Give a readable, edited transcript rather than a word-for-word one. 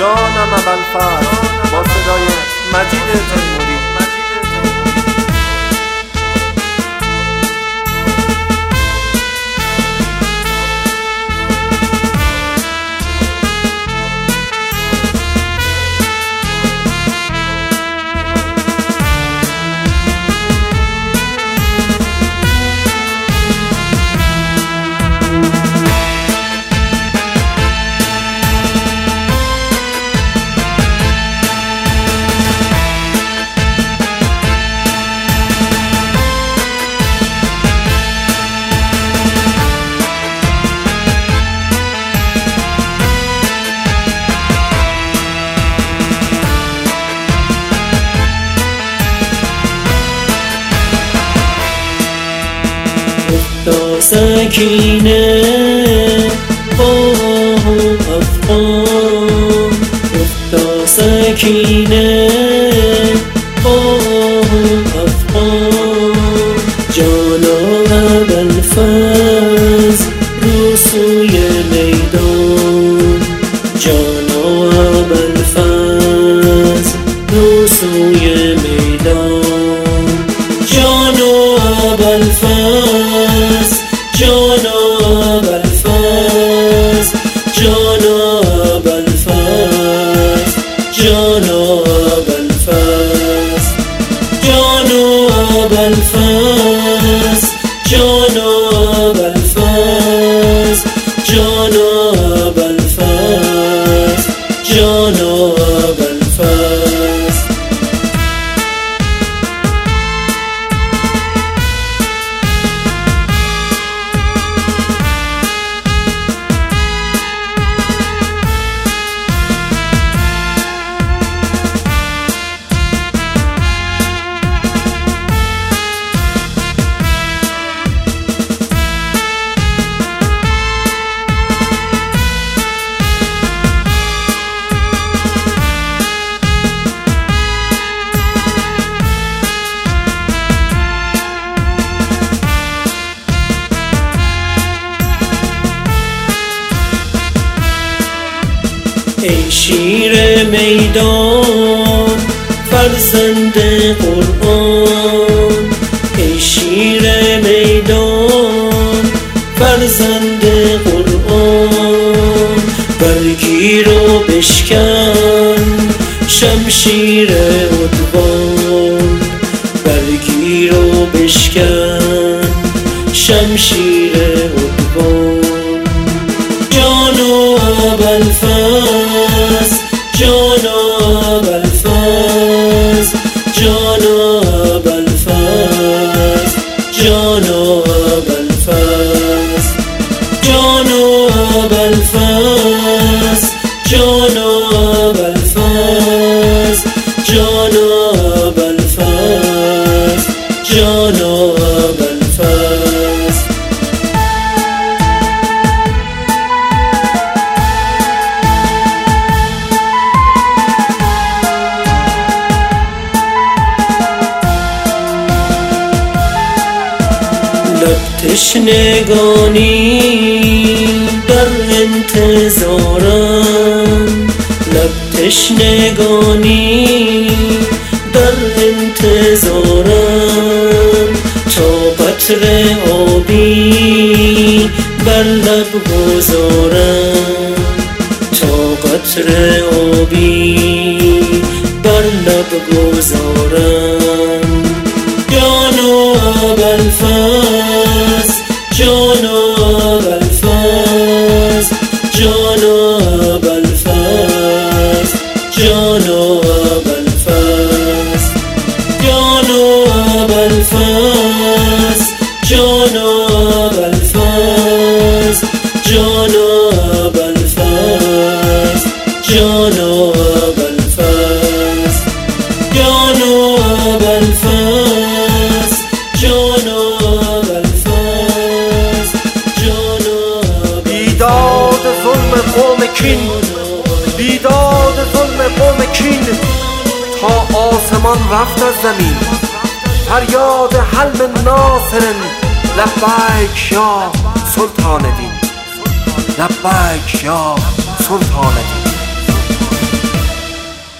جانم ابوالفضل با صدای مجید تیموری. سکینه آه افغان، گفتا سکینه آه افغان، جانا ابوالفضل رو سوی میدان، جانا ابوالفضل رو سوی میدان، جانا ابوالفضل، جانا ابوالفضل، جانا ابوالفضل، جانا ابوالفضل، جانا ابوالفضل، جانا ابوالفضل، جانا ابوالفضل، جانا ابوالفضل. ای شیر میدان فرزند قرآن، ای شیر میدان فرزند قرآن، برگیر و بشکن شمشیر عدوان، برگیر و بشکن شمشیر عدوان. جانا ابوالفضل، جانا ابوالفضل، جانا ابوالفضل، جانا ابوالفضل، جانا ابوالفضل، جانا ابوالفضل، جانا ابوالفضل، جانا ابوالفضل. لب تشنگانی در انتظارم، لب تشنگانی در انتظارم، تا قطره آبی بر لب گذارم، تا قطره آبی بر لب گذارم. جانا ابوالفضل، جانا ابوالفضل، جانا ابوالفضل، جانا ابوالفضل، جانا ابوالفضل، جانا ابوالفضل، جانا ابوالفضل، جانا ابوالفضل، جانا ابوالفضل، جانا ابوالفضل، جانا. بیداد ظلم قوم کین، بیداد ظلم قوم کین، تا آسمان رفت از زمین، فریاد حلم ناصر، لبیک یا سلطان دین، لبیک یا سلطان دین.